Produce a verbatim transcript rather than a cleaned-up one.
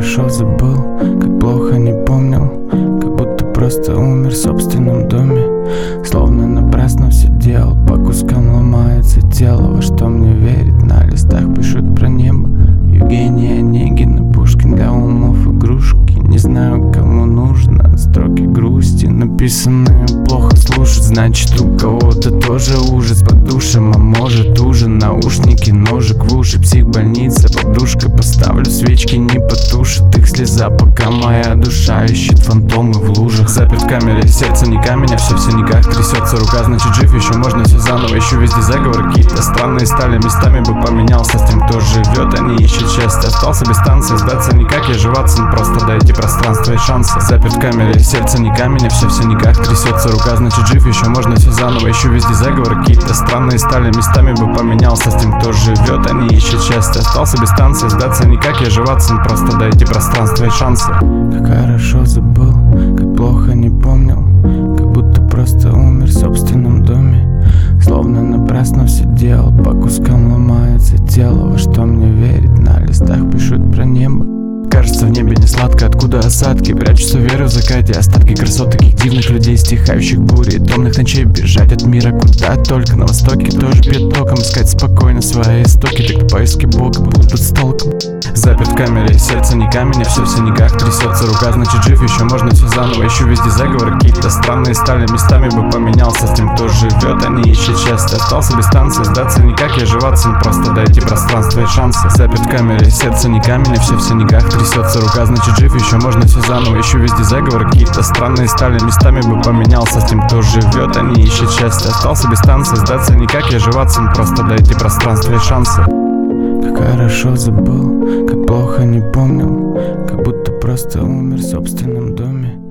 хорошо забыл, как плохо не помнил, как будто просто умер в собственном доме. Словно напрасно все делал, по кускам ломается тело. Во что мне верить, на листах пишут про небо. Евгений Онегин и Пушкин для умов игрушки. Не знаю, кому нужно строки грусти, написанные плохо слушать. Значит, у кого-то тоже ужас под душем, а может ужин, наушники, ножик в уши, психбольница, подушка. Поставлю свечки, не потушит их слеза, пока моя душа ищет фантомы в лужах. Заперт в камере, сердце не камень, а все в синяках. Трясется рука, значит жив, еще можно все заново. Ищу везде заговоры, какие-то странные стали местами. Бы поменялся с тем, кто живет, они ищут счастье. Остался без станции, сдаться никак, я живаться, просто дайте пространство и шансы. Заперт в камере, сердце не камень, а все в синяках. Трясется рука, значит жив, еще можно все заново. Ищу везде заговоры, какие-то странные стали местами. Бы поменялся с тем, кто живет, они ищут счастье. Остался без станции, сдаться никак, я живаться, просто дайте пространство и шансы. Как хорошо забыл, как плохо не помнил, как будто просто умер в собственном доме. Словно напрасно все делал, по кускам ломается тело. Во что мне верить, на листах пишут про небо. Кажется, в небе не сладко, откуда осадки. Прячутся веры в закате, остатки красот таких дивных людей, стихающих бури, томных ночей. Бежать от мира куда только, на востоке тоже бьет током. Искать спокойно свои истоки, так поиски Бога будут с толком. Заперт в камере, сердце не камень, а все в синяках. Трясется рука, значит жив, еще можно все заново. Ищу везде заговоры, какие-то странные стали местами. Бы поменялся с тем, кто живет, они ищут счастье. Остался без станции, сдаться никак, я живаться, просто дайте пространство и шансы. Заперт в камере, сердце не камень, а все в синяках. Трясется рука, значит жив, еще можно все заново. Ищу везде заговоры, какие-то странные стали местами. Бы поменялся с тем, кто живет, они ищут счастье. Остался без станции, сдаться никак, я живаться, просто дайте пространство и шансы. Как хорошо забыл, как плохо не помнил, как будто просто умер в собственном доме.